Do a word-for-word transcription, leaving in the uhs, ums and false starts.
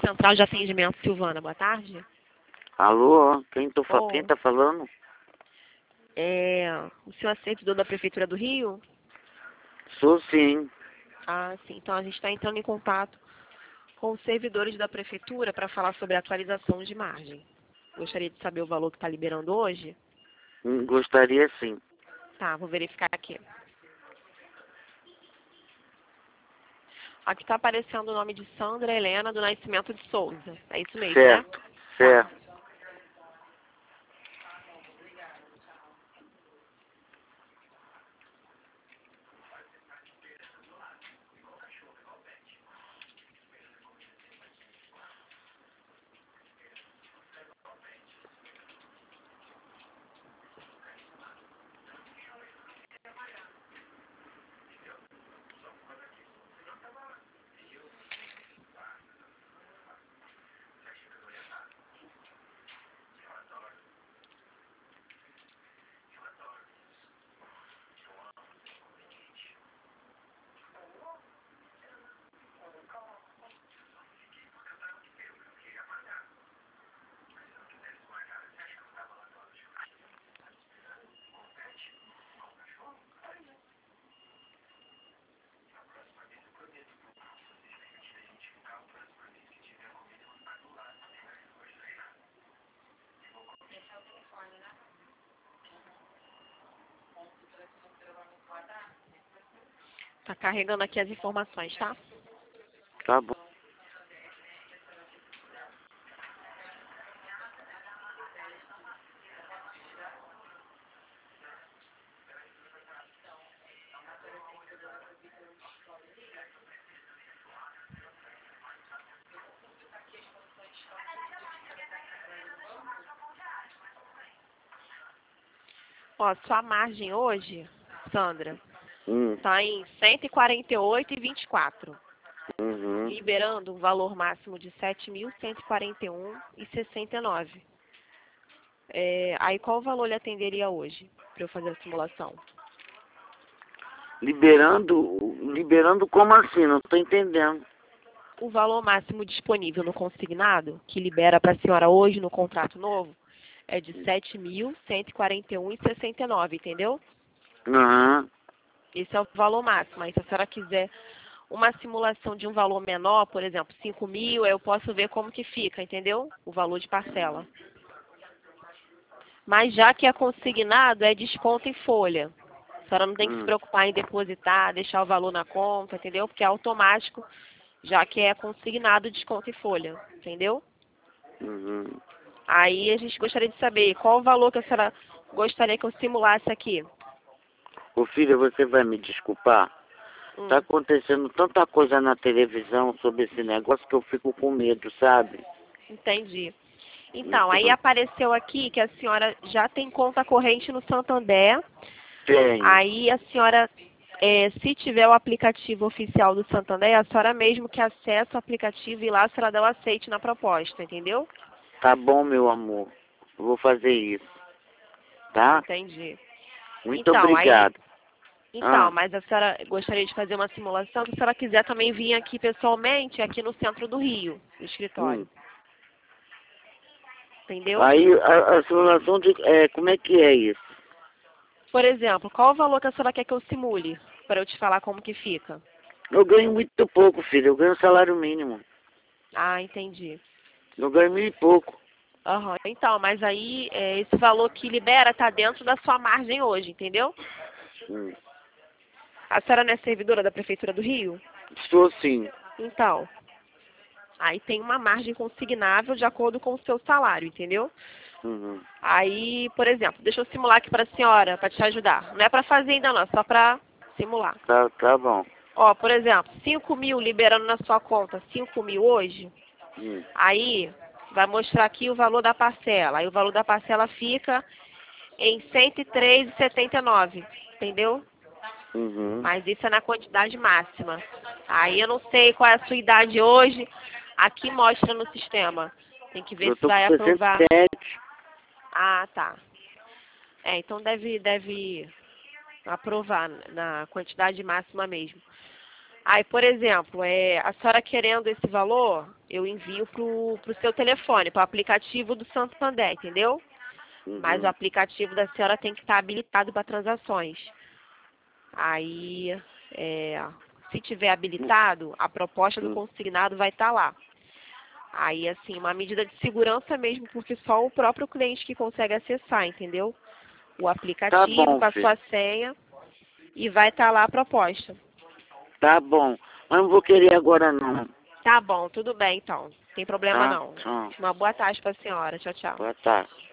Central de Atendimento, Silvana, boa tarde. Alô, quem, tô fa Oh. quem tá falando? É, o senhor é servidor da Prefeitura do Rio? Sou sim. Ah, sim. Então a gente está entrando em contato com os servidores da Prefeitura para falar sobre a atualização de margem. Gostaria de saber o valor que está liberando hoje? Hum, Gostaria sim. Tá, vou verificar aqui. Aqui está aparecendo o nome de Sandra Helena do Nascimento de Souza. É isso mesmo, né? Certo, certo. Tá carregando aqui as informações, tá? Tá bom. Ó, sua margem hoje, Sandra, Hum. tá em cento e quarenta e oito e vinte e quatro, Uhum. liberando um valor máximo de sete mil cento e quarenta e um e sessenta e nove. É, aí qual valor lhe atenderia hoje para eu fazer a simulação? Liberando, liberando como assim? Não tô entendendo. O valor máximo disponível no consignado, que libera para a senhora hoje no contrato novo, é de sete mil cento e quarenta e um e sessenta e nove, entendeu? Aham. Esse é o valor máximo. Aí se a senhora quiser uma simulação de um valor menor, por exemplo, cinco mil, eu posso ver como que fica, entendeu? O valor de parcela. Mas já que é consignado, é desconto em folha. A senhora não tem que se Hum. preocupar em depositar, deixar o valor na conta, entendeu? Porque é automático, já que é consignado, desconto em folha, entendeu? Uhum. Aí a gente gostaria de saber qual o valor que a senhora gostaria que eu simulasse aqui. Ô filha, você vai me desculpar? Hum, Tá acontecendo tanta coisa na televisão sobre esse negócio que eu fico com medo, sabe? entendi. Então, aí Então, apareceu aqui que a senhora já tem conta corrente no Santander. tenho. Aí a senhora, é, se tiver o aplicativo oficial do Santander, é a senhora mesmo que acessa o aplicativo e lá a senhora dá o aceite na proposta, entendeu? Tá bom, meu amor. Eu vou fazer isso. Tá? Entendi. Muito Então, aí, obrigado. então, Ah, mas a senhora gostaria de fazer uma simulação, se a senhora quiser também vir aqui pessoalmente, aqui no centro do Rio, no hum. escritório. Entendeu? Aí a, a simulação de. É, como é que é isso? Por exemplo, qual o valor que a senhora quer que eu simule? Para eu te falar como que fica. Eu ganho muito pouco, filho. Eu ganho salário mínimo. Ah, entendi. Eu ganho mil e pouco. Aham. Então, mas aí é, esse valor que libera está dentro da sua margem hoje, entendeu? Hum. A senhora não é servidora da Prefeitura do Rio? Estou sim. Então, aí tem uma margem consignável de acordo com o seu salário, entendeu? Uhum. Aí, por exemplo, deixa eu simular aqui para a senhora, para te ajudar. Não é para fazer ainda não, é só para simular. Tá, tá bom. Ó, por exemplo, cinco mil liberando na sua conta, cinco mil hoje, Hum. aí vai mostrar aqui o valor da parcela. Aí o valor da parcela fica em cento e três reais e setenta e nove, entendeu? Uhum. Mas isso é na quantidade máxima. Aí eu não sei qual é a sua idade hoje. Aqui mostra no sistema. Tem que ver Eu se tô com vai sessenta aprovar. e sete. Ah, tá. É, então deve, deve aprovar na quantidade máxima mesmo. Aí, por exemplo, é, a senhora querendo esse valor, eu envio pro, pro seu telefone, para o aplicativo do Santander, entendeu? Mas o Uhum. aplicativo da senhora tem que estar habilitado para transações. Aí, é, se tiver habilitado, a proposta do Hum. consignado vai estar lá. Aí, assim, uma medida de segurança mesmo, porque só o próprio cliente que consegue acessar, entendeu? O Tá aplicativo bom, com a filho. sua senha e vai estar lá a proposta. Tá bom. Mas não vou querer agora não. Tá bom, tudo bem então. Não tem problema Tá? não. Tchau. Uma boa tarde para a senhora. Tchau, tchau. Boa tarde.